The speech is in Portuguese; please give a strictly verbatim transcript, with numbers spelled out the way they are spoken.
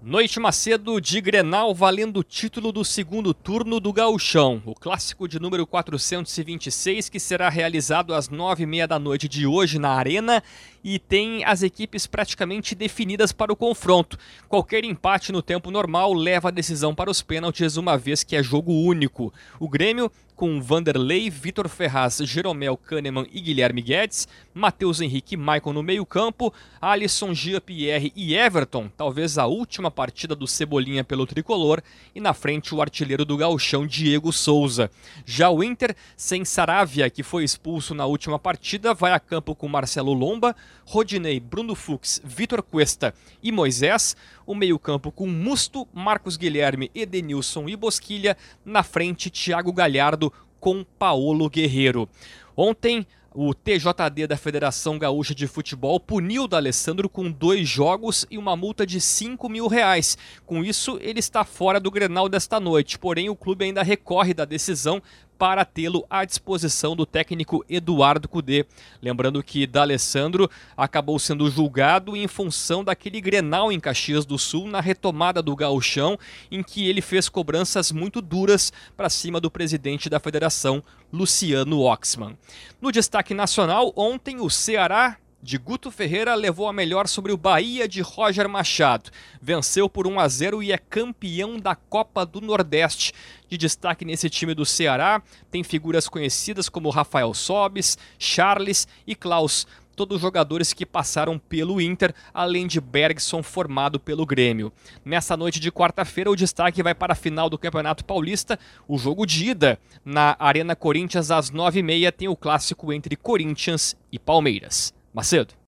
Noite Macedo de Grenal valendo o título do segundo turno do Gauchão, o clássico de número quatrocentos e vinte e seis, que será realizado às nove e meia da noite de hoje na Arena, e tem as equipes praticamente definidas para o confronto. Qualquer empate no tempo normal leva a decisão para os pênaltis, uma vez que é jogo único. O Grêmio, com Vanderlei, Vitor Ferraz, Jeromel, Kahneman e Guilherme Guedes, Matheus Henrique e Maicon no meio campo, Alisson, Jean-Pierre e Everton, talvez a última partida do Cebolinha pelo tricolor, e na frente o artilheiro do Gauchão, Diego Souza. Já o Inter, sem Saravia, que foi expulso na última partida, vai a campo com Marcelo Lomba, Rodinei, Bruno Fux, Vitor Cuesta e Moisés, o meio-campo com Musto, Marcos Guilherme, Edenilson e Bosquilha, na frente Thiago Galhardo com Paolo Guerreiro. Ontem, o T J D da Federação Gaúcha de Futebol puniu o D'Alessandro com dois jogos e uma multa de cinco mil reais. Com isso, ele está fora do Grenal desta noite, porém o clube ainda recorre da decisão para tê-lo à disposição do técnico Eduardo Cudê. Lembrando que D'Alessandro acabou sendo julgado em função daquele Grenal em Caxias do Sul, na retomada do Gauchão, em que ele fez cobranças muito duras para cima do presidente da federação, Luciano Oxman. No destaque nacional, ontem o Ceará de Guto Ferreira levou a melhor sobre o Bahia de Roger Machado. Venceu por um a zero e é campeão da Copa do Nordeste. De destaque nesse time do Ceará, tem figuras conhecidas como Rafael Sobis, Charles e Klaus, todos jogadores que passaram pelo Inter, além de Bergson, formado pelo Grêmio. Nessa noite de quarta-feira, o destaque vai para a final do Campeonato Paulista. O jogo de ida na Arena Corinthians às nove e meia tem o clássico entre Corinthians e Palmeiras. Macedo.